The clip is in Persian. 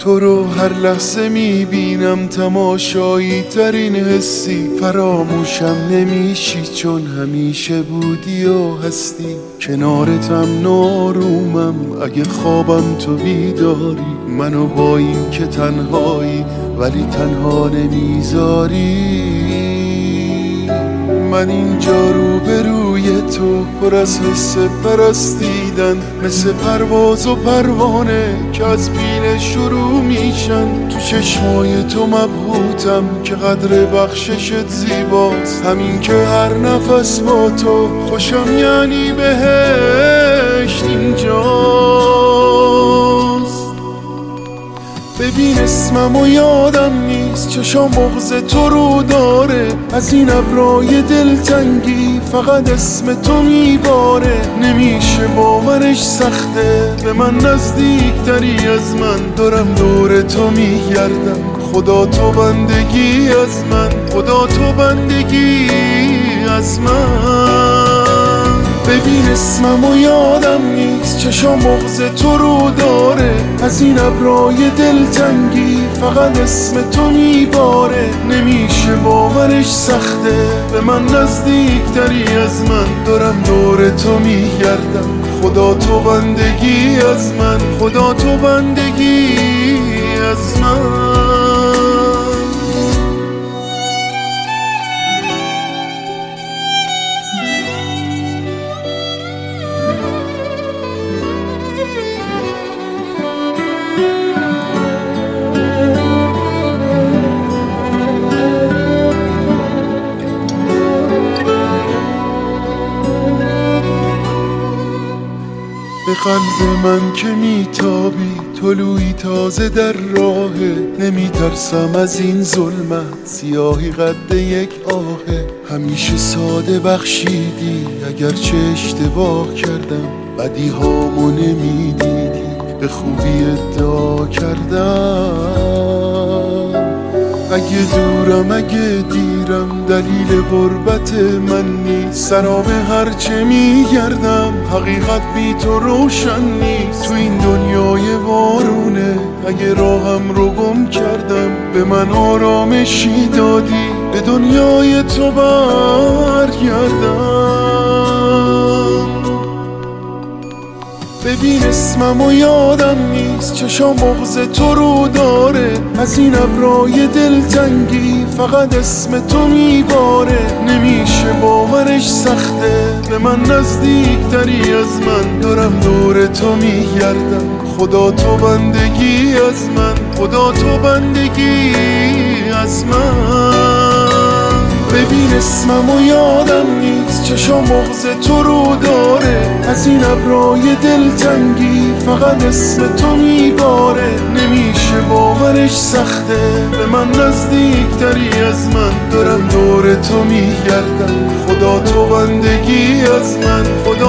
تو رو هر لحظه میبینم، تماشایی ترین حسی. فراموشم نمیشی چون همیشه بودی و هستی. کنارتم نارومم اگه خوابم تو بیداری. منو با این که تنهایی ولی تنها نمیذاری. من اینجا روبروی تو پر از حس پرستیدن، مثل پرواز و پروانه که از پینه شروع میشن. تو چشمای تو مبهوتم که قدر بخششت زیباست. همین که هر نفس با تو خوشم یعنی بهشت اینجاست. ببین اسمم و یادم نیست، چشام بغض تو رو داره. از این ابرای دلتنگی فقط اسم تو میباره. نمیشه باورش سخته، به من نزدیک تری از من. دارم دور تو میگردم، خدا تو بندگی از من. خدا تو بندگی از من. ببین اسمم و یادم نیست، چشام بغض تو رو داره. از این ابرای دلتنگی فقط اسم تو میباره. نمیشه باورش سخته، به من نزدیک تری از من. دارم دور تو میگردم، خدا تو بندگی از من. خدا تو بندگی از من. به قلب من که میتابی، طلوعی تازه در راهه. نمیترسم از این ظلمت، سیاهی قد یک آهه. همیشه ساده بخشیدی اگرچه اشتباه کردم. بدی هامو نمیدیدی، به خوبی ادعا کردم. اگه دورم اگه دیرم، دلیل غربت من نیست. سراب هرچه میگردم، حقیقت بی تو روشن نیست. تو این دنیای وارونه، اگه راهم رو گم کردم. به من آرامشی دادی، به دنیای تو برگردم. ببین اسمم و یادم نیست، چشام بغض تو رو داره. از این ابرای دلتنگی فقط اسم تو میباره. نمیشه باورش سخته، به من نزدیک تری از من. دارم دور تو میگردم، خدا تو بندگی از من. خدا تو بندگی از من. ببین اسمم و یادم نیست، چشام بغض تو رو داره. از این ابرای دلتنگی فقط اسم تو میباره. نمیشه باورش سخته، به من نزدیک تری از من. دارم دور تو میگردم، خدا تو بندگی از من. خدا